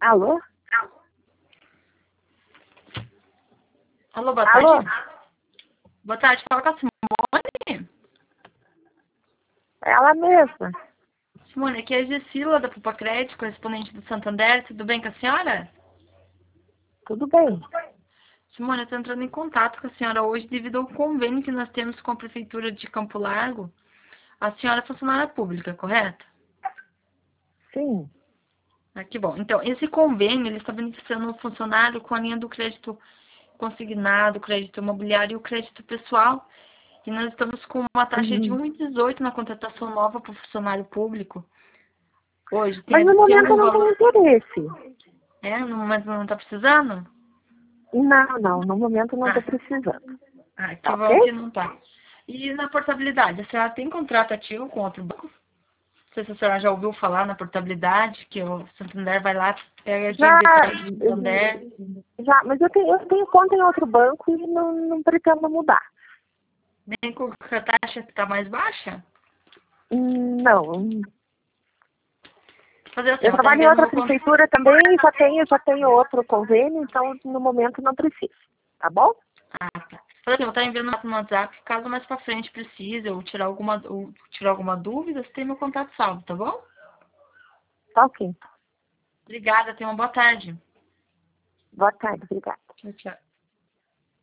Alô? Alô, boa tarde. Alô? Boa tarde, fala com a Simone. Ela mesma. Simone, aqui é a Gessila da Pupa Crédito, correspondente do Santander. Tudo bem com a senhora? Tudo bem? Simone, eu estou entrando em contato com a senhora hoje devido ao convênio que nós temos com a Prefeitura de Campo Largo. A senhora é funcionária pública, correto? Sim. Ah, que bom. Então, esse convênio ele está beneficiando o funcionário com a linha do crédito consignado, crédito imobiliário e o crédito pessoal. E nós estamos com uma taxa de Uhum. 1,18 na contratação nova para o funcionário público. Hoje Mas no tem momento eu algum não tenho valor? interesse. Mas não está precisando? Não. No momento eu não estou Ah, precisando. que Tá bom ok? que não está. E na portabilidade, a senhora tem contrato ativo com outro banco? Não sei se a senhora já ouviu falar na portabilidade, que o Santander vai lá, pega a Já, dívida de crédito do Santander. mas eu tenho conta em outro banco e não pretendo mudar. Nem com a taxa está mais baixa? Não. Fazer assim, Eu eu estou trabalho em enviando outra meu contato. prefeitura também e já tenho outro convênio, então no momento não preciso. Tá bom? Ah, tá. Fazer assim, eu estou enviando no WhatsApp, caso mais pra frente precise ou tirar alguma dúvida, você tem meu contato salvo, tá bom? Tá ok. Obrigada, tenha uma boa tarde. Boa tarde, obrigada. Tchau, tchau.